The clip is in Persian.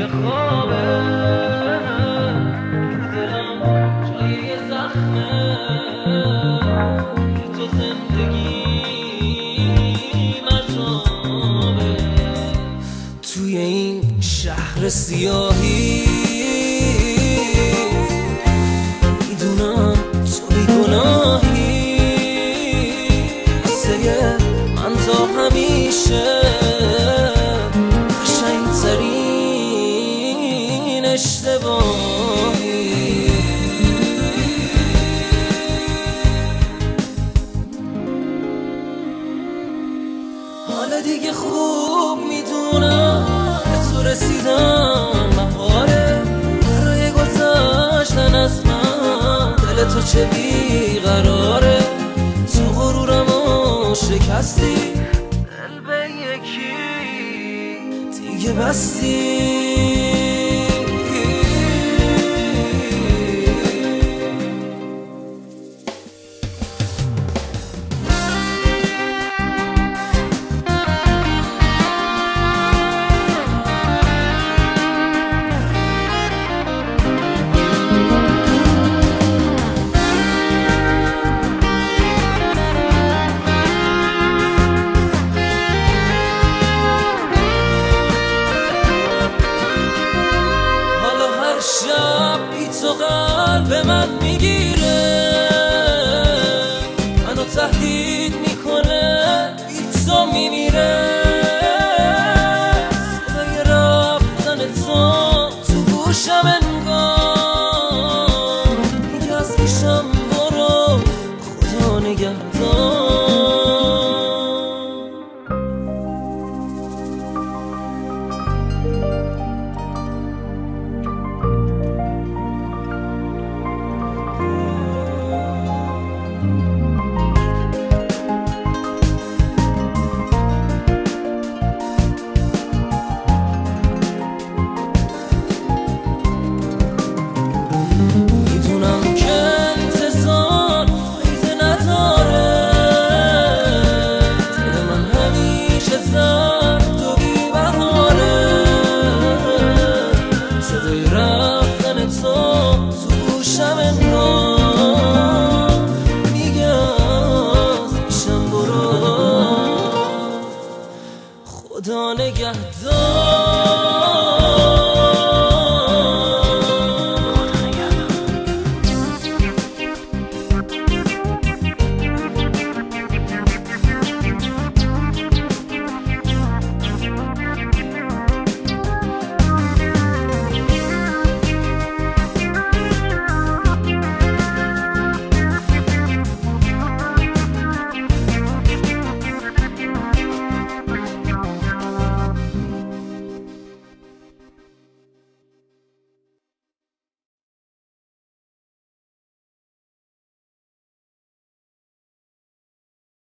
دیگه خوابه دلم جای یه زخمه که تو زندگیم عذابه توی این شهر سیاهی میدونم توی گناهی سیه من تا همیشه قشنگترین اشتباهی حالا دیگه خوب میدونم به تو رسیدم بهاره برای گذاشتن از من دل تو چه بیقراره تو غرورمو شکستی دل به یکی دیگه بستی شب بی تو قلب من